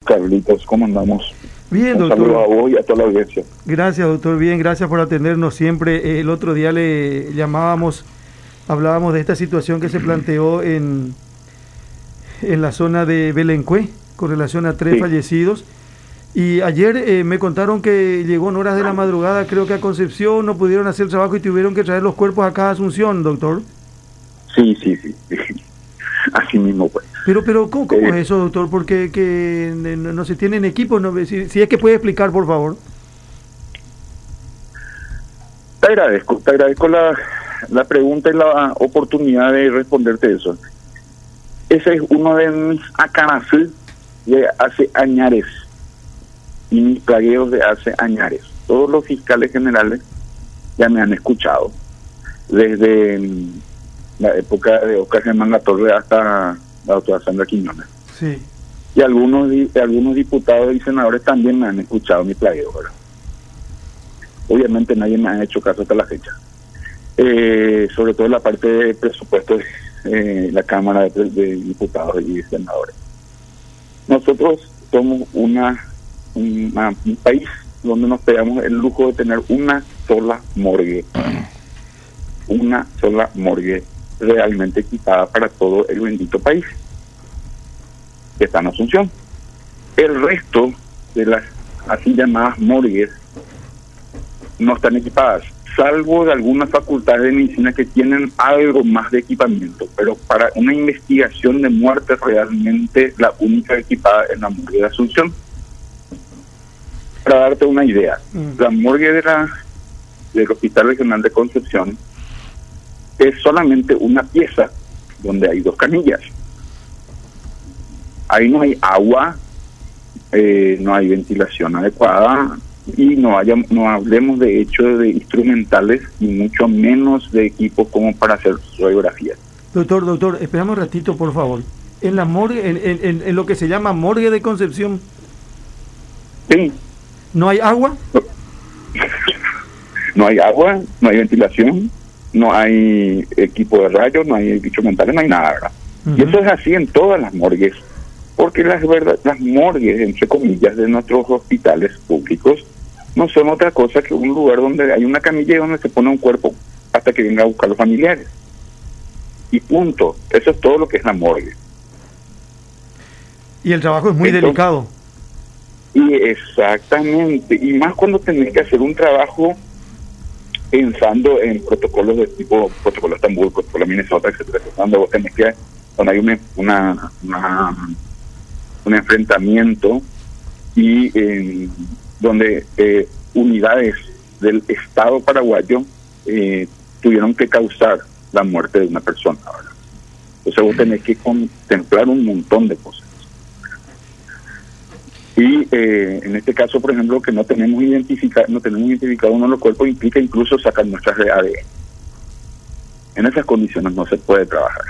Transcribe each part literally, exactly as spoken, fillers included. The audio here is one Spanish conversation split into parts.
Carlitos, ¿cómo andamos? Bien, Un doctor. saludo a vos y a toda la audiencia. Gracias, doctor. Bien, gracias por atendernos siempre. El otro día le llamábamos, hablábamos de esta situación que se planteó en, en la zona de Belencué, con relación a tres Sí. fallecidos. Y ayer eh, me contaron que llegó en horas de la madrugada, creo que a Concepción, no pudieron hacer el trabajo y tuvieron que traer los cuerpos acá a Asunción, doctor. Sí, sí, sí. Así mismo, pues. Pero, pero ¿cómo, cómo Eh, es eso, doctor? Porque que no, no se tienen equipos, no, si, si es que puede explicar, por favor. Te agradezco, te agradezco la, la pregunta y la oportunidad de responderte eso. Ese es uno de mis acanazos de hace añares y mis plagueos de hace añares. Todos los fiscales generales ya me han escuchado, desde mm, la época de Oscar Germán Latorre hasta la doctora Sandra Quiñones. Sí. Y algunos di- algunos diputados y senadores también me han escuchado mi plagueo, ¿verdad? Obviamente nadie me ha hecho caso hasta la fecha. Eh, sobre todo en la parte de presupuesto de eh, la Cámara de, de Diputados y Senadores. Nosotros somos una, una un país donde nos pegamos el lujo de tener una sola morgue. Una sola morgue realmente equipada para todo el bendito país, que está en Asunción. El resto de las así llamadas morgues no están equipadas, salvo de algunas facultades de medicina que tienen algo más de equipamiento, pero para una investigación de muerte realmente la única equipada es la morgue de Asunción. Para darte una idea, Mm. la morgue de la, del Hospital Regional de Concepción es solamente una pieza donde hay dos camillas. Ahí no hay agua, eh, no hay ventilación adecuada y no haya, no hablemos de hecho de instrumentales y mucho menos de equipos como para hacer radiografías. Doctor, doctor, esperamos un ratito, por favor. En la morgue, en, en, en, en lo que se llama morgue de Concepción, Sí, ¿no hay agua? no hay agua, no hay ventilación, no hay equipo de rayos, no hay instrumentales, no hay nada, ¿verdad? Uh-huh. Y eso es así en todas las morgues, porque las verdad, las morgues, entre comillas, de nuestros hospitales públicos no son otra cosa que un lugar donde hay una camilla y donde se pone un cuerpo hasta que venga a buscar los familiares. Y punto. Eso es todo lo que es la morgue. Y el trabajo es muy Entonces, delicado. Y exactamente, y más cuando tenés que hacer un trabajo pensando en protocolos de tipo protocolo Estambul, protocolo Minnesota, etcétera, cuando vos tenés que, cuando hay una, una, una un enfrentamiento y eh, donde eh, unidades del Estado paraguayo eh, tuvieron que causar la muerte de una persona, ¿verdad? Entonces vos tenés que contemplar un montón de cosas. Y eh, en este caso, por ejemplo, que no tenemos identificado, no tenemos identificado uno de los cuerpos, implica incluso sacar muestras de A D N. En esas condiciones no se puede trabajar.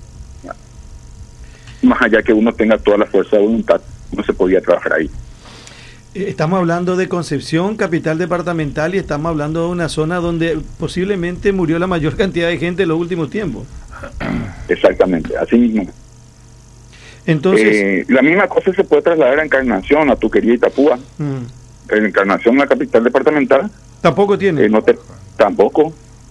Más allá que uno tenga toda la fuerza de voluntad, no se podía trabajar ahí. Estamos hablando de Concepción, capital departamental, y estamos hablando de una zona donde posiblemente murió la mayor cantidad de gente en los últimos tiempos. Exactamente, así mismo. Entonces, eh, la misma cosa se puede trasladar a Encarnación, a tu querida Itapúa. mm, En Encarnación, la capital departamental, tampoco tiene. eh, no te, tampoco.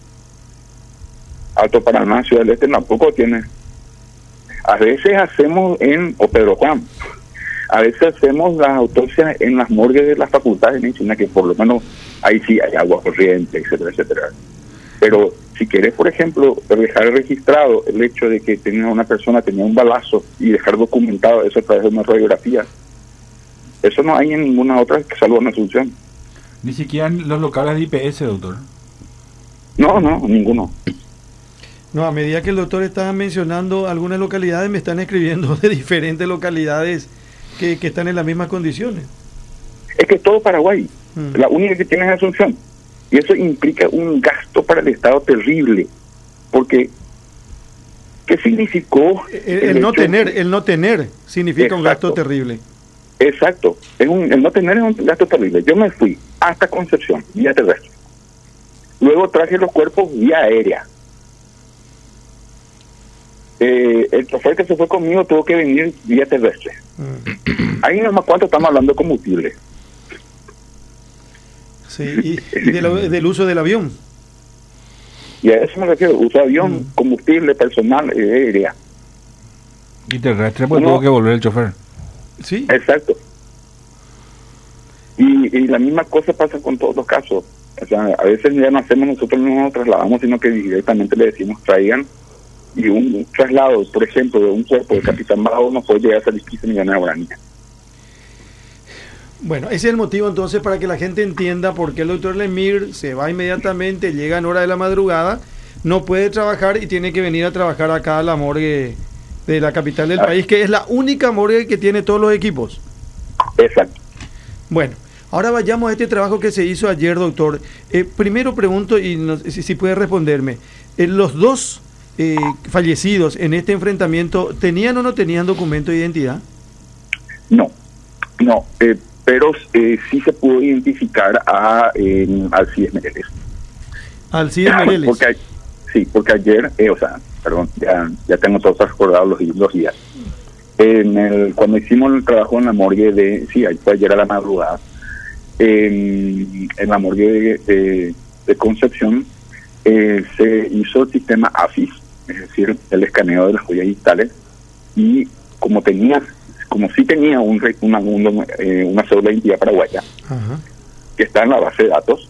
Alto Paraná, Ciudad del Este, tampoco tiene. A veces hacemos en, o Pedro Juan, a veces hacemos las autopsias en las morgues de las facultades de medicina, que por lo menos ahí sí hay agua corriente, etcétera, etcétera. Pero si querés, por ejemplo, dejar registrado el hecho de que tenía una persona tenía un balazo y dejar documentado eso a través de una radiografía, eso no hay en ninguna otra que salvo en Asunción. Ni siquiera en los locales de I P S, doctor. No, no, ninguno. No, a medida que el doctor estaba mencionando algunas localidades, me están escribiendo de diferentes localidades que, que están en las mismas condiciones. Es que es todo Paraguay. Mm. La única que tiene es Asunción. Y eso implica un gasto para el Estado terrible. Porque, ¿qué significó? El, el no hecho- tener, el no tener significa un gasto Exacto. terrible. Exacto. Es un, el no tener es un gasto terrible. Yo me fui hasta Concepción, vía terrestre. Luego traje los cuerpos vía aérea. Eh, el chofer que se fue conmigo tuvo que venir vía terrestre. Mm. Ahí nomás cuánto estamos hablando de combustible. Sí, y, y de la, del uso del avión. Y a eso me refiero, uso de avión, mm. combustible, personal, eh, aérea. Y terrestre, pues tuvo que volver el chofer. Sí. Exacto. Y, y la misma cosa pasa con todos los casos. O sea, a veces ya no hacemos, nosotros no nos trasladamos, sino que directamente le decimos traigan. Y un traslado, por ejemplo, de un cuerpo de Capitán Bajo no puede llegar a salir quince millones de guaraníes. Bueno, ese es el motivo entonces para que la gente entienda por qué el doctor Lemir se va inmediatamente, llega en hora de la madrugada, no puede trabajar y tiene que venir a trabajar acá a la morgue de la capital del ah. país, que es la única morgue que tiene todos los equipos. Exacto. Bueno, ahora vayamos a este trabajo que se hizo ayer, doctor. Eh, primero pregunto, y no, si, si puede responderme, eh, los dos eh, fallecidos en este enfrentamiento, ¿tenían o no tenían documento de identidad? No, no, eh, pero eh, sí se pudo identificar a eh, Alcides Mereles. Alcides Mereles. Porque, sí, porque ayer, eh, o sea, perdón, ya, ya tengo todos recordados los, los días. En el, cuando hicimos el trabajo en la morgue de, sí, fue ayer a la madrugada, en, en la morgue de, de, de Concepción, eh, se hizo el sistema A F I S, es decir, el escaneo de las huellas digitales, y como tenía, como sí tenía un, una, una, eh, una cédula de identidad paraguaya, uh-huh. que está en la base de datos,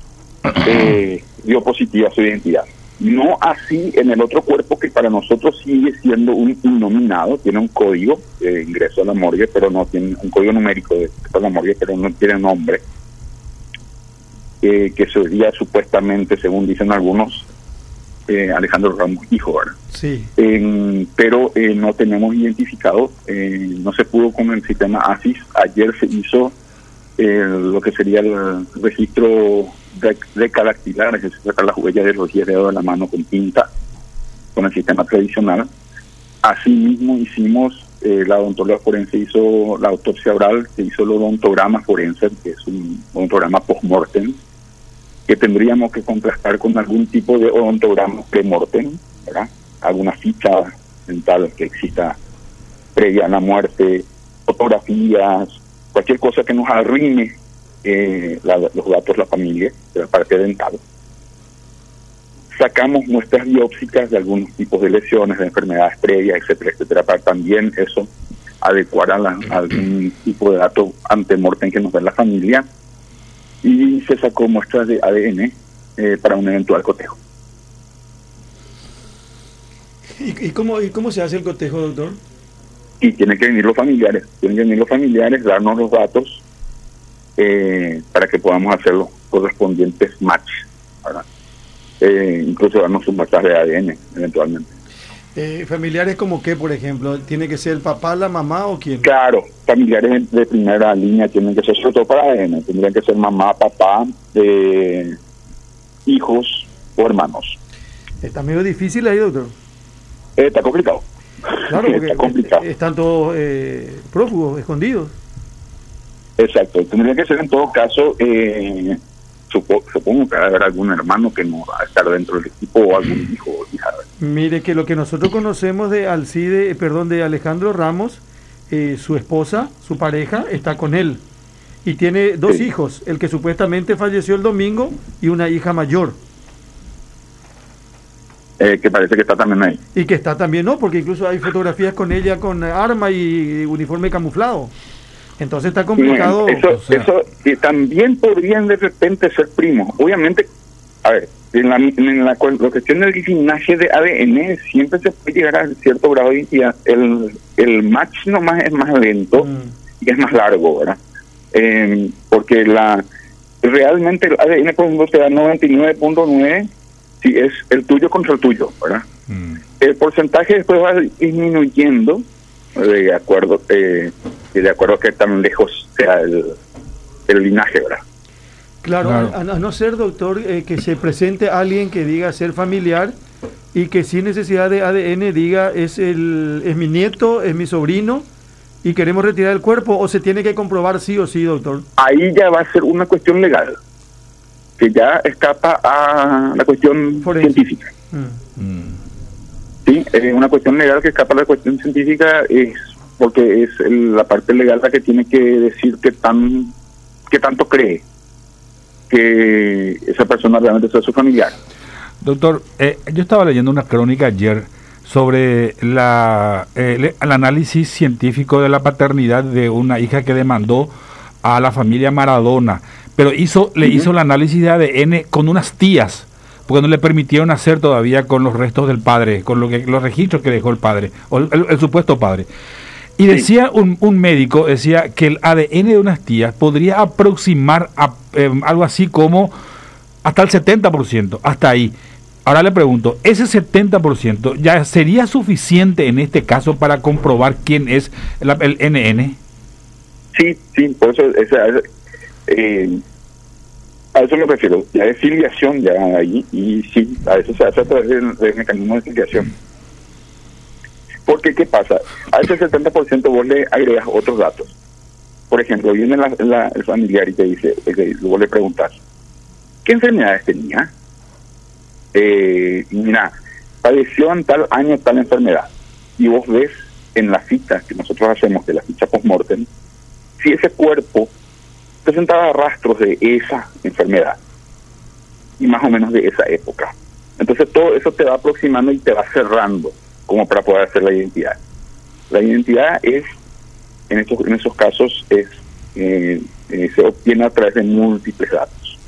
eh, dio positiva su identidad. No así en el otro cuerpo, que para nosotros sigue siendo un innominado, tiene un código de ingreso a la morgue, pero no tiene un código numérico de ingreso a la morgue, pero no tiene nombre, eh, que sería supuestamente, según dicen algunos, eh, Alejandro Ramos hijo, ¿verdad? Sí. Eh, pero eh, no tenemos identificado, eh, no se pudo con el sistema A S I S. Ayer se hizo eh, lo que sería el registro de, de cadactilar, es decir, sacar las huellas de los diez dedos de la mano con tinta, con el sistema tradicional. Asimismo hicimos, eh, la odontología forense hizo la autopsia oral, se hizo el odontograma forense, que es un odontograma post-mortem, que tendríamos que contrastar con algún tipo de odontograma pre-mortem, ¿verdad? Alguna ficha dental que exista previa a la muerte, fotografías, cualquier cosa que nos arruine eh, la, los datos de la familia, de la parte dental. Sacamos muestras biópsicas de algunos tipos de lesiones, de enfermedades previas, etcétera, etcétera, para también eso adecuar a, la, a algún tipo de dato antemortem que nos da la familia, y se sacó muestras de A D N eh, para un eventual cotejo. ¿Y, y, cómo, ¿Y cómo se hace el cotejo, doctor? Y tienen que venir los familiares, tienen que venir los familiares, darnos los datos eh, para que podamos hacer los correspondientes match, ¿verdad? Eh, incluso darnos sus muestras de A D N eventualmente. Eh, ¿Familiares como qué, por ejemplo? ¿Tiene que ser el papá, la mamá o quién? Claro, familiares de primera línea tienen que ser, sobre todo para A D N, tendrían que ser mamá, papá, eh, hijos o hermanos. Está medio difícil ahí, doctor. Eh, está complicado. Claro, porque está complicado. Están todos eh, prófugos, escondidos. Exacto, tendría que ser en todo caso, eh, supo, supongo que va a haber algún hermano que no va a estar dentro del equipo, o algún hijo o hija. Mire que lo que nosotros conocemos de Alcide, perdón, de Alejandro Ramos, eh, su esposa, su pareja, está con él. Y tiene dos sí. hijos, el que supuestamente falleció el domingo y una hija mayor. Eh, que parece que está también ahí. Y que está también, no, porque incluso hay fotografías con ella con arma y uniforme camuflado. Entonces está complicado. Sí, eso, o sea. eso que también podrían de repente ser primos. Obviamente, a ver, en la, en la, la cuestión del linaje de A D N siempre se puede llegar a cierto grado de identidad. El, el match nomás es más lento mm. y es más largo, ¿verdad? Eh, porque la realmente el A D N, por ejemplo, te da noventa y nueve punto nueve si es el tuyo contra el tuyo, ¿verdad? Mm. El porcentaje después va disminuyendo de acuerdo eh, de acuerdo a que tan lejos sea el, el linaje, ¿verdad? Claro, claro. A, a no ser, doctor, eh, que se presente alguien que diga ser familiar y que sin necesidad de A D N diga es el es mi nieto, es mi sobrino y queremos retirar el cuerpo, o se tiene que comprobar sí o sí, doctor. Ahí ya va a ser una cuestión legal, que ya escapa a la cuestión Forense. científica. Mm. Mm. Sí, es una cuestión legal que escapa a la cuestión científica, es porque es el, la parte legal la que tiene que decir que tan que tanto cree que esa persona realmente sea su familiar. Doctor, eh, yo estaba leyendo una crónica ayer sobre la eh, el análisis científico de la paternidad de una hija que demandó a la familia Maradona, pero hizo le uh-huh. hizo el análisis de A D N con unas tías, porque no le permitieron hacer todavía con los restos del padre, con lo que los registros que dejó el padre, o el, el, el supuesto padre. Y decía un, un médico, decía que el A D N de unas tías podría aproximar a, eh, algo así como hasta el setenta por ciento, hasta ahí. Ahora le pregunto, ¿ese setenta por ciento ya sería suficiente en este caso para comprobar quién es el, el N N? Sí, sí, por eso esa, esa, eh, a eso me refiero. Ya es filiación ya ahí, y sí, a eso se hace a través del, del mecanismo de filiación. Porque, ¿qué pasa? A ese setenta por ciento vos le agregas otros datos. Por ejemplo, viene la, la, el familiar y te dice, vos le preguntas, ¿qué enfermedades tenía? Eh, mira, padeció en tal año tal enfermedad. Y vos ves en la ficha que nosotros hacemos, de la ficha post-mortem, si ese cuerpo presentaba rastros de esa enfermedad y más o menos de esa época. Entonces todo eso te va aproximando y te va cerrando como para poder hacer la identidad. La identidad es, en estos en esos casos, es eh, eh, se obtiene a través de múltiples datos.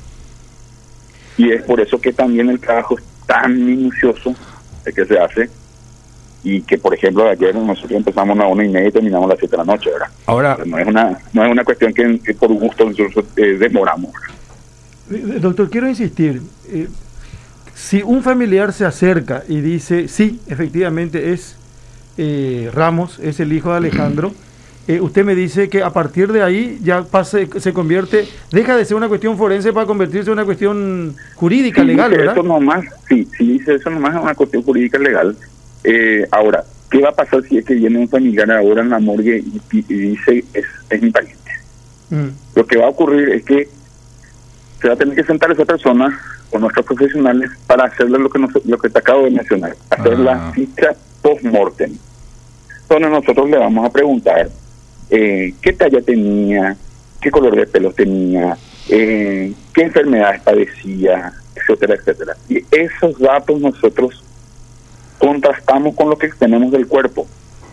Y es por eso que también el trabajo es tan minucioso de que se hace, y que, por ejemplo, ayer nosotros empezamos a la una y media y terminamos a las siete de la noche, ¿verdad? Ahora, no es una no es una cuestión que, que por gusto nosotros eh, demoramos. Doctor, quiero insistir, eh, si un familiar se acerca y dice, sí, efectivamente es eh, Ramos, es el hijo de Alejandro, eh, usted me dice que a partir de ahí ya pase, se convierte, deja de ser una cuestión forense para convertirse en una cuestión jurídica, sí, legal, ¿verdad? Eso nomás, sí, sí dice eso nomás, es una cuestión jurídica legal. Eh, ahora, ¿qué va a pasar si es que viene un familiar ahora en la morgue y, y, y dice es, es mi pariente? Mm. Lo que va a ocurrir es que se va a tener que sentar esa persona con nuestros profesionales para hacerle lo que nos, lo que te acabo de mencionar, hacer ah. la ficha post-mortem, donde nosotros le vamos a preguntar eh, qué talla tenía, qué color de pelo tenía, eh, qué enfermedades padecía, etcétera, etcétera. Y esos datos nosotros contrastamos con lo que tenemos del cuerpo.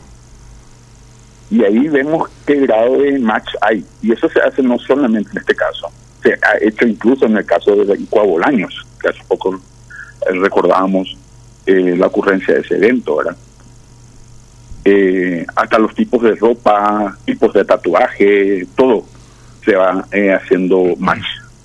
Y ahí vemos qué grado de match hay. Y eso se hace no solamente en este caso, se ha hecho incluso en el caso de Icua Bolaños, que hace poco eh, recordábamos eh, la ocurrencia de ese evento, ¿verdad? Eh, hasta los tipos de ropa, tipos de tatuaje, todo se va eh, haciendo match.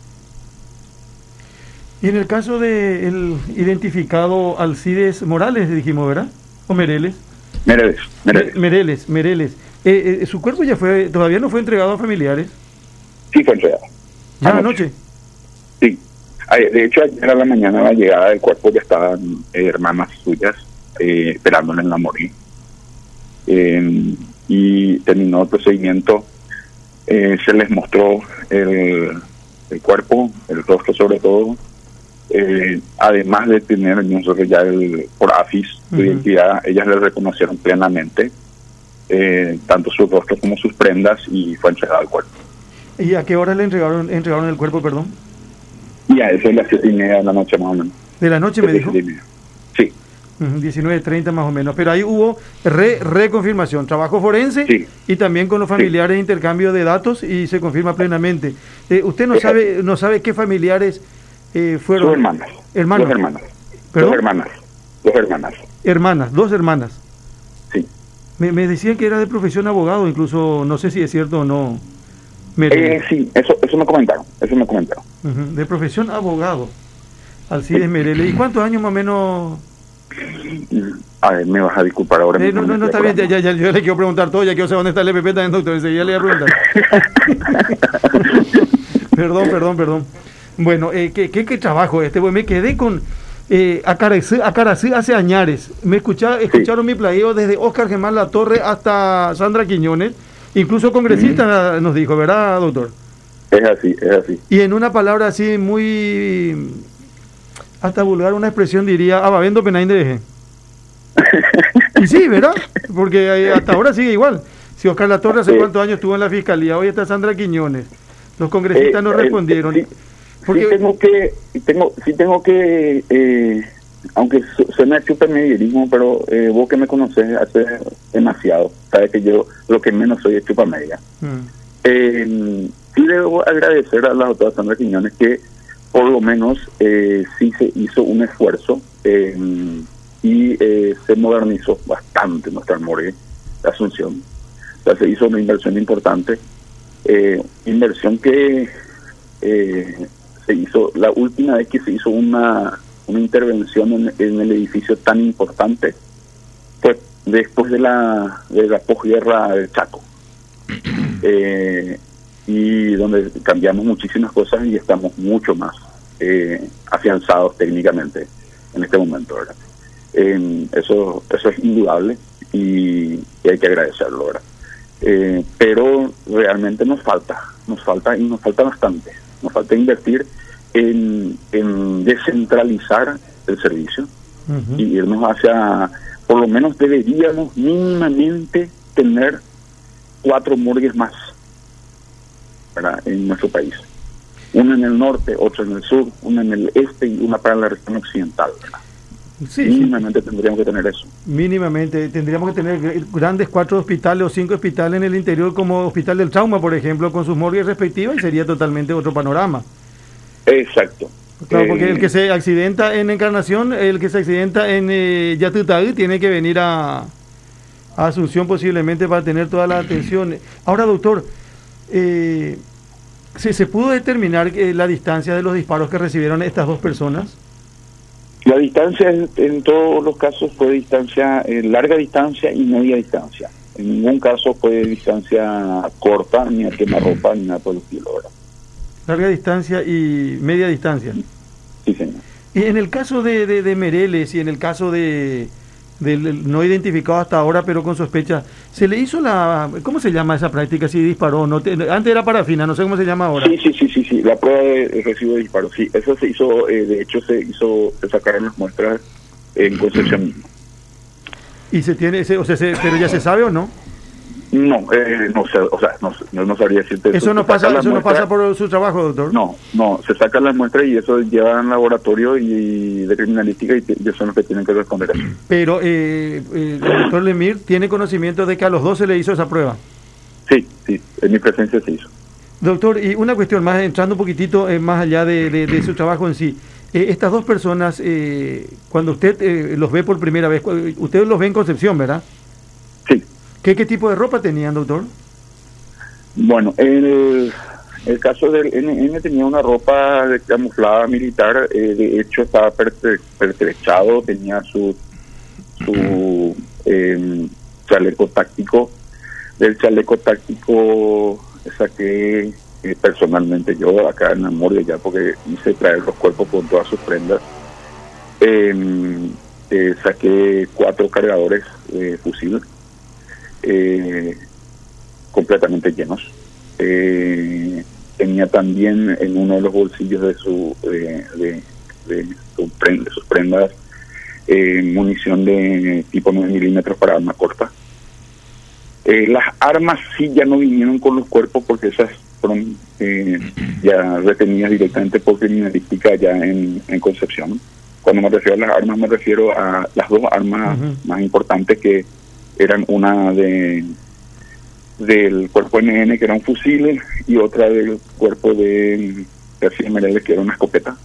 Y en el caso de el identificado Alcides Morales, dijimos, ¿verdad? ¿O Mereles? Mereles. Mereles, Mereles. Mereles. Eh, eh, ¿Su cuerpo ya fue, todavía no fue entregado a familiares? Sí, fue entregado. ¿Ya anoche? Sí. De hecho, ayer a la mañana, a la llegada del cuerpo, ya estaban eh, hermanas suyas eh, esperándole en la morir. Eh, y terminó el procedimiento. Eh, se les mostró el, el cuerpo, el rostro sobre todo. Eh, además de tener nosotros ya el, por A F I S su uh-huh. identidad, ellas le reconocieron plenamente eh, tanto su rostro como sus prendas, y fue entregado el cuerpo. ¿Y a qué hora le entregaron entregaron el cuerpo, perdón? Y a eso es las siete y media de la noche más o menos. ¿De la noche me dijo? Sí. Uh-huh, diecinueve treinta más o menos, pero ahí hubo re, reconfirmación, trabajo forense sí. y también con los familiares sí. intercambio de datos, y se confirma plenamente. Eh, ¿Usted no Exacto. sabe no sabe qué familiares Eh, fueron Sus hermanas. hermanos. Dos hermanas. ¿Perdón? Dos hermanas. Dos hermanas. Hermanas, dos hermanas. Sí. Me, me decían que era de profesión abogado, incluso no sé si es cierto o no. Eh, sí, eso eso me comentaron, eso me comentaron. Uh-huh. De profesión abogado. Alcides sí. Mereles. ¿Y cuántos años más o menos? A ver, me vas a disculpar ahora. Eh, no, no, no, está bien, ya, ya, ya, yo le quiero preguntar todo, ya quiero saber dónde está el E P P también, doctor, enseguida le voy a preguntar. perdón, perdón, perdón. Bueno, eh, ¿qué, qué, qué trabajo este, pues me quedé con eh, Acaracé, Acaracé hace añares, me escucha, escucharon sí. mi playeo desde Oscar Germán Latorre hasta Sandra Quiñones, incluso congresista mm. nos dijo, ¿verdad, doctor? Es así, es así. Y en una palabra así muy, hasta vulgar, una expresión diría, ababendo penaín de eje. Y sí, ¿verdad? Porque eh, hasta ahora sigue igual. Si Oscar Latorre hace eh, cuántos años estuvo en la fiscalía, hoy está Sandra Quiñones. Los congresistas eh, no respondieron. Eh, sí, porque... sí tengo que, tengo, sí tengo que, eh, aunque suena chupamedia, pero eh, vos que me conoces hace demasiado, sabes que yo lo que menos soy es chupamedia. Mm. Eh, sí debo agradecer a la doctora Sandra Quiñones que por lo menos eh, sí se hizo un esfuerzo eh, y eh, se modernizó bastante nuestra morgue de Asunción. O sea, se hizo una inversión importante, eh, inversión que eh, se hizo, la última vez que se hizo una, una intervención en, en el edificio tan importante fue después de la, de la posguerra del Chaco. Eh, y donde cambiamos muchísimas cosas y estamos mucho más eh, afianzados técnicamente en este momento, ¿verdad? Eh, eso eso es indudable y, y hay que agradecerlo, ¿verdad? Eh, pero realmente nos falta, nos falta y nos falta bastante, nos falta invertir en, en descentralizar el servicio uh-huh. y irnos hacia, por lo menos deberíamos mínimamente tener cuatro morgues más, ¿verdad?, en nuestro país. Una en el norte, otra en el sur, una en el este y una para la región occidental, ¿verdad? Sí, mínimamente sí. Tendríamos que tener eso. Mínimamente, tendríamos que tener grandes cuatro hospitales o cinco hospitales en el interior, como Hospital del Trauma, por ejemplo, con sus morgues respectivas, y sería totalmente otro panorama. Exacto. Claro, porque eh, el que se accidenta en Encarnación, el que se accidenta en eh, Yatutaí, tiene que venir a, a Asunción posiblemente para tener toda la atención. Ahora, doctor, eh, ¿se, ¿se pudo determinar eh, la distancia de los disparos que recibieron estas dos personas? La distancia en, en todos los casos fue distancia, eh, larga distancia y media distancia. En ningún caso fue distancia corta, ni a quemarropa, ni nada por el estilo, ¿verdad? Larga distancia y media distancia. Sí, señor. Y en el caso de, de, de Mereles y en el caso de del no identificado hasta ahora, pero con sospecha, ¿se le hizo la, cómo se llama esa práctica, si disparó? No te, antes era parafina, no sé cómo se llama ahora. Sí, sí, sí, sí, sí, la prueba de recibo de disparo, sí, eso se hizo, eh, de hecho se hizo, se sacaron las muestras en Concepción mismo. ¿Y se tiene, ese, o sea, se, pero ya se sabe o no? No, eh, no sé, o sea, no, no, no sabría decirte. ¿Eso no pasa, eso no pasa por su trabajo, doctor? No, no, se sacan las muestras y eso lleva al laboratorio y de criminalística y ellos son los que tienen que responder eso. Pero eh, eh, el doctor Lemir tiene conocimiento de que a los dos se le hizo esa prueba. Sí, sí, en mi presencia se hizo. Doctor, y una cuestión más, entrando un poquitito eh, más allá de, de, de su trabajo en sí. Eh, estas dos personas, eh, cuando usted eh, los ve por primera vez, usted los ve en Concepción, ¿verdad? Sí. ¿Qué, ¿Qué tipo de ropa tenían, doctor? Bueno, el, el caso del N N tenía una ropa de camuflada militar, eh, de hecho estaba pertre, pertrechado, tenía su, su eh, chaleco táctico. Del chaleco táctico saqué eh, personalmente yo acá en la morgue ya, porque hice traer los cuerpos con todas sus prendas. Eh, eh, saqué cuatro cargadores de fusil. Eh, completamente llenos. Eh, tenía también en uno de los bolsillos de su de, de, de, su prenda, de sus prendas eh, munición de tipo nueve milímetros para arma corta. Eh, las armas sí ya no vinieron con los cuerpos porque esas fueron eh, ya retenidas directamente por criminalística ya en, en Concepción. Cuando me refiero a las armas me refiero a las dos armas uh-huh. más importantes, que eran una de del cuerpo N N, que era un fusil, y otra del cuerpo de García Mereles, que era una escopeta.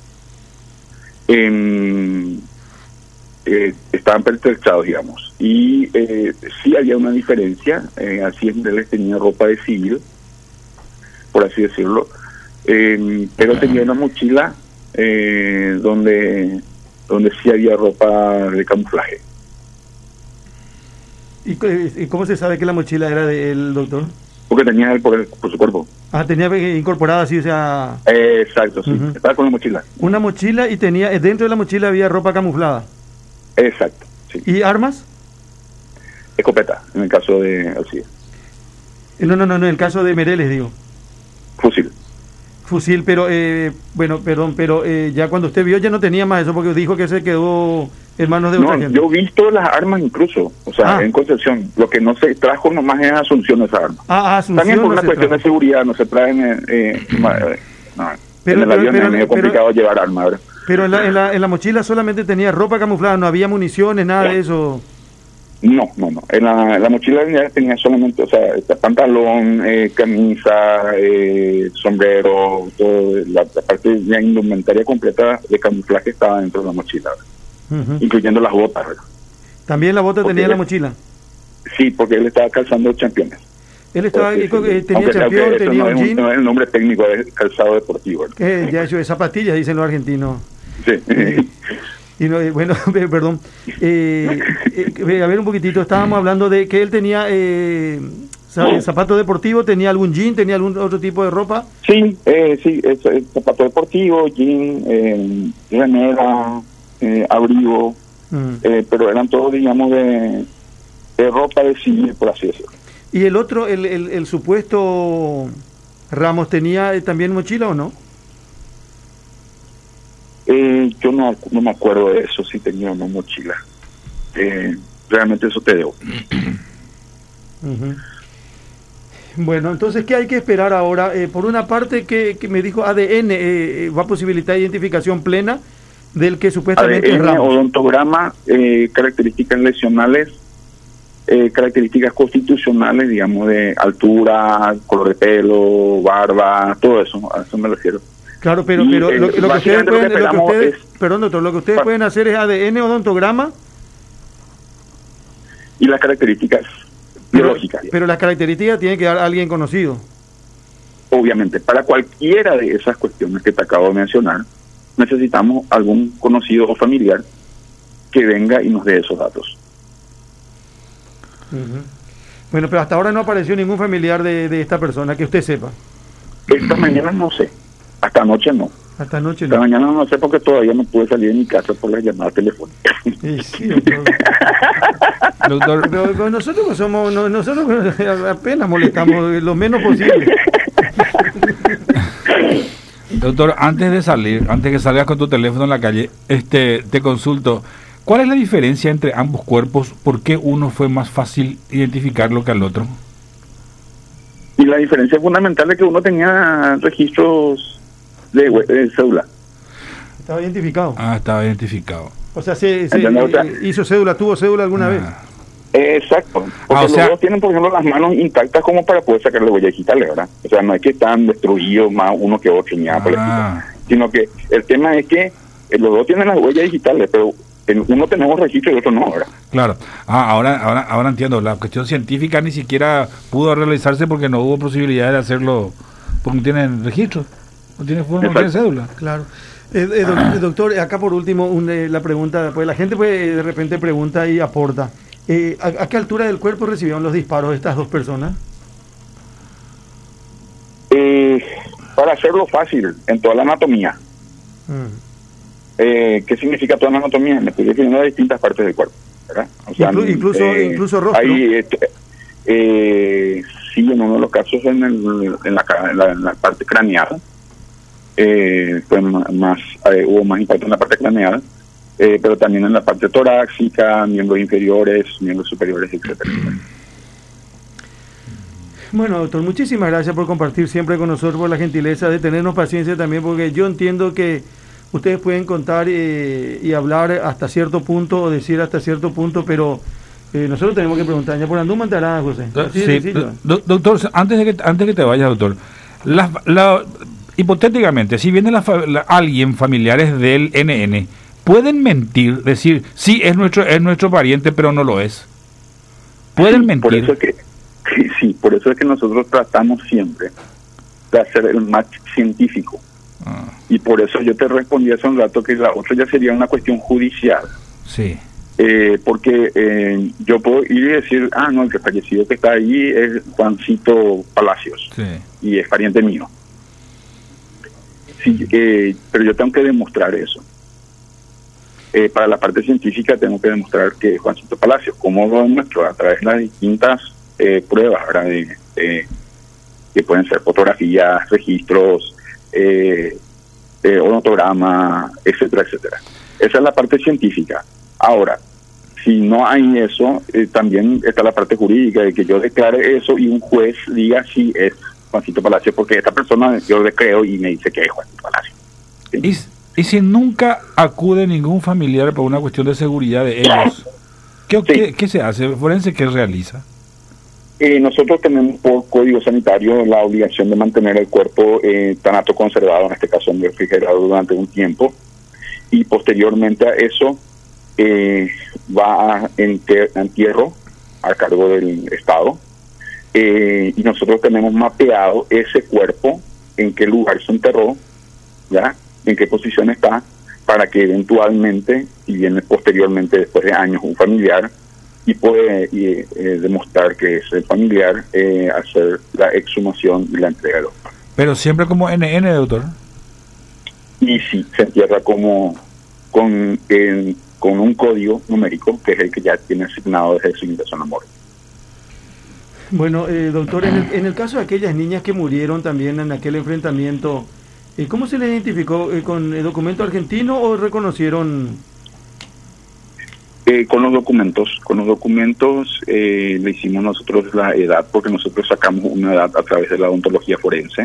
Eh, eh, estaban pertrechados, digamos, y eh, sí había una diferencia. eh, así Mereles tenía ropa de civil, por así decirlo, eh, pero tenía una mochila eh, donde donde sí había ropa de camuflaje. ¿Y cómo se sabe que la mochila era del doctor? Porque tenía él por, el, por su cuerpo. Ah, tenía incorporada así, o sea... Eh, exacto, sí. Uh-huh. Estaba con la mochila. Una mochila y tenía, dentro de la mochila había ropa camuflada. Exacto, sí. ¿Y armas? Escopeta, en el caso de Alcide. No, no, no, en el caso de Mereles, digo. Fusil. Fusil, pero, eh, bueno, perdón, pero eh, ya cuando usted vio ya no tenía más eso, porque dijo que se quedó en manos de no, otra gente. yo he visto las armas incluso, o sea, Ah. en Concepción. Lo que no se trajo nomás es Asunción esa arma. Ah, Asunción También por no una se cuestión trajo. de seguridad, no se traen... Eh, eh, ma- eh, no, Pero- en el pero- avión pero- es medio pero- complicado llevar armas, ¿verdad? Pero en la, en, la, en la mochila solamente tenía ropa camuflada, no había municiones, nada de eso. No, no, no. En la, en la mochila ya tenía solamente, o sea, este, pantalón, eh, camisa, eh, sombrero, todo, la, la parte de la indumentaria completa de camuflaje estaba dentro de la mochila, ¿verdad? Ujú. Incluyendo las botas, ¿verdad? También la bota Porque tenía en la él- mochila. Sí, porque él estaba calzando championes. Él estaba, Porque, eh, co- eh, sí, tenía aunque- champión, aunque eso tenía no un es, jean. no es el nombre técnico, es calzado deportivo, ¿verdad? Eh, ya eso de zapatillas, dicen los argentinos. Sí. Eh, y no, eh, bueno, perdón. Eh, eh, a ver un poquitito, estábamos hablando de que él tenía eh, za- zapato deportivo, tenía algún jean, tenía algún otro tipo de ropa. Sí, eh, sí, es, es zapato deportivo, jean, eh, remera, eh, abrigo, Mm. eh, pero eran todos, digamos, de, de ropa de civil, por así decirlo. Y el otro, el, el, el supuesto Ramos, ¿tenía eh, también mochila o no? Eh, yo no, no me acuerdo de eso, si tenía una mochila. Eh, realmente eso te debo. Ujú. Bueno, entonces, ¿qué hay que esperar ahora? Eh, por una parte, que, que me dijo A D N eh, eh, va a posibilitar identificación plena del que supuestamente es A D N, Ramos. odontograma, eh, características lesionales, eh, características constitucionales, digamos, de altura, color de pelo, barba, todo eso, a eso me refiero. Claro, pero, Y, pero eh, lo, lo que ustedes básicamente lo pueden, que lo que esperamos ustedes, es- perdón, doctor, lo que ustedes Pa- pueden hacer es A D N, odontograma, Y las características pero, biológicas, pero las características tiene que dar alguien conocido. obviamente. Para cualquiera de esas cuestiones que te acabo de mencionar, necesitamos algún conocido o familiar que venga y nos dé esos datos. Ujú. Bueno, pero hasta ahora no apareció ningún familiar de, de esta persona, que usted sepa. Esta mañana no sé, hasta anoche no. Hasta anoche Esta no. mañana no sé porque todavía no pude salir de mi casa por las llamadas telefónicas. Y sí, doctor. Doctor, Pero con nosotros no somos, no- nosotros apenas molestamos lo menos posible. doctor, antes de salir, antes que salgas con tu teléfono en la calle, este, te consulto, ¿cuál es la diferencia entre ambos cuerpos? ¿Por qué uno fue más fácil identificarlo que al otro? Y la diferencia fundamental es que uno tenía registros de, hue- de cédula. Estaba identificado. Ah, estaba identificado. O sea, se, se, ¿Entendés? O sea, eh, hizo cédula, tuvo cédula alguna Ah. vez. Eh, Exacto. Porque Ah, o los sea- dos tienen, por ejemplo, las manos intactas como para poder sacarle huellas digitales, ¿verdad? O sea, no es que están destruidos más uno que otro, ni nada por el Ah. estilo. Sino que el tema es que eh, los dos tienen las huellas digitales, pero en uno tenemos registro y otro no, ¿verdad? Claro. Ah, ahora, ahora, ahora entiendo. La cuestión científica ni siquiera pudo realizarse porque no hubo posibilidad de hacerlo, porque no tienen registro, no tienen forma, no tienen Exacto. cédula. Claro. Eh, eh, doc- doctor, acá por último un, eh, la pregunta, pues la gente puede, de repente pregunta y aporta. Eh, ¿a, a qué altura del cuerpo recibieron los disparos estas dos personas? Eh, para hacerlo fácil, en toda la anatomía. Mm. Eh, ¿Qué significa toda la anatomía? Me estoy refiriendo a distintas partes del cuerpo, ¿verdad? O Inclu- incluso- incluso rostro. Ahí, este, eh, sí, en uno de los casos en, el, en, la, ca- en la- en la parte craneal, eh, fue ma- más, eh, hubo más impacto en la parte craneal, eh, pero también en la parte torácica, miembros inferiores, miembros superiores, etcétera. Bueno, doctor, muchísimas gracias por compartir siempre con nosotros, por la gentileza de tenernos paciencia también, porque yo entiendo que ustedes pueden contar eh, y hablar hasta cierto punto o decir hasta cierto punto, pero eh, nosotros tenemos que preguntar. Ya por Andúman te hará, José. Así de Sí, sencillo. do- doctor, antes de que antes que te vayas, doctor, las- la- hipotéticamente, si viene la fa- la- alguien familiares del N N, pueden mentir, decir sí es nuestro es nuestro pariente, pero no lo es. Pueden Sí, Por mentir. eso es que, sí, sí, por eso es que nosotros tratamos siempre de hacer el match científico. Ah, Y por eso yo te respondí hace un rato que la otra ya sería una cuestión judicial. sí. Eh, porque eh, yo puedo ir y decir, ah, no, el que fallecido que está ahí es Juancito Palacios Sí. y es pariente mío. Sí, eh, pero yo tengo que demostrar eso. Eh, para la parte científica tengo que demostrar que es Juancito Palacios. ¿Cómo lo demuestro? A través de las distintas eh, pruebas, ¿verdad? De, de- que pueden ser fotografías, registros, eh, eh, odontograma, etcétera, etcétera. Esa es la parte científica. Ahora, si no hay eso, eh, también está la parte jurídica de que yo declare eso y un juez diga si es Juancito Palacio, porque esta persona yo le creo y me dice que es Juancito Palacio. ¿Sí? ¿Y, y si nunca acude ningún familiar por una cuestión de seguridad de ellos? ¿Qué, sí. ¿qué, qué se hace? ¿Forense qué realiza? Eh, nosotros tenemos por código sanitario la obligación de mantener el cuerpo eh, tanato conservado, en este caso en refrigerado durante un tiempo, y posteriormente a eso eh, va a enter- entierro a cargo del Estado, eh, y nosotros tenemos mapeado ese cuerpo, en qué lugar se enterró, ya, en qué posición está, para que eventualmente, si viene posteriormente después de años un familiar, y puede y, eh, demostrar que es el familiar, eh, hacer la exhumación y la entrega del otro. Pero siempre como N N, doctor. Y sí, se entierra como con, eh, con un código numérico, que es el que ya tiene asignado desde su ingreso en la morgue. Bueno, eh, doctor, en el, en el caso de aquellas niñas que murieron también en aquel enfrentamiento, eh, ¿cómo se les identificó? Eh, ¿Con el documento argentino o reconocieron? Eh, con los documentos, con los documentos eh, le hicimos nosotros la edad, porque nosotros sacamos una edad a través de la odontología forense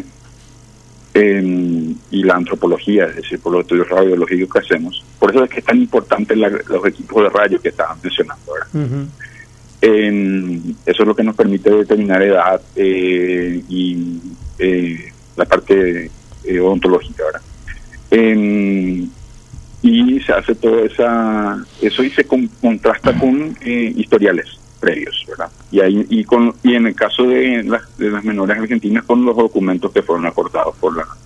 eh, y la antropología, es decir, por los estudios radiológicos que hacemos. Por eso es que es tan importante la, los equipos de rayos que estaban mencionando ahora. Uh-huh. Eh, eso es lo que nos permite determinar edad eh, y eh, la parte eh, odontológica ahora. Eh, y se hace todo esa eso y se con, contrasta con eh, historiales previos, ¿verdad? Y ahí y con y en el caso de las de las menores argentinas, con los documentos que fueron acordados por la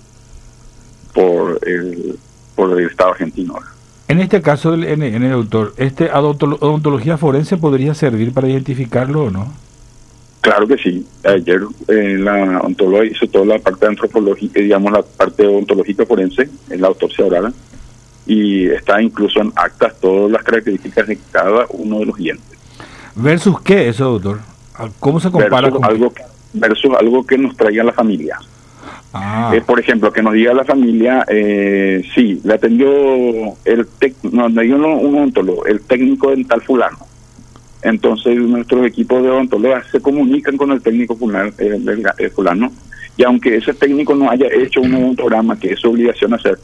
por el por el Estado argentino, ¿verdad? En este caso del N N, doctor, ¿este odontología forense podría servir para identificarlo o no? Claro que sí. Ayer eh, la ontóloga hizo toda la parte antropológica, digamos la parte odontológica forense, en la autopsia oral, y está incluso en actas todas las características de cada uno de los dientes. ¿Versus qué eso, doctor? ¿Cómo se compara versus con algo versus algo que nos traiga la familia? Ah. Eh, por ejemplo, que nos diga la familia, eh, sí, le atendió el tec, no, le dio un odontólogo, el técnico dental fulano. Entonces nuestros equipos de odontólogos se comunican con el técnico fulano, eh, el, el fulano, y aunque ese técnico no haya hecho un odontograma, que es su obligación hacer,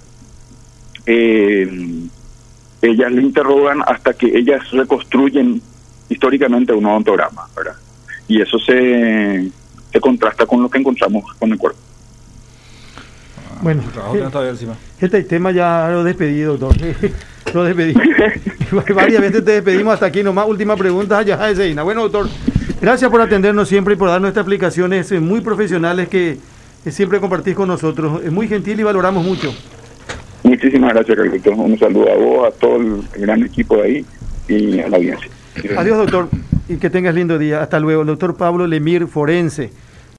eh, ellas le interrogan hasta que ellas reconstruyen históricamente un odontograma, ¿verdad? Y eso se, se contrasta con lo que encontramos con el cuerpo. Bueno, este tema ya lo despedí, doctor. Lo despedí. Varias veces te despedimos, hasta aquí nomás. Última pregunta, ya es Eina. Bueno, doctor, gracias por atendernos siempre y por darnos estas explicaciones muy profesionales que, que siempre compartís con nosotros. Es muy gentil y valoramos mucho. Muchísimas gracias, Carlitos. Un saludo a vos, a todo el gran equipo de ahí y a la audiencia. Adiós, doctor, y que tengas lindo día. Hasta luego. El doctor Pablo Lemir, forense.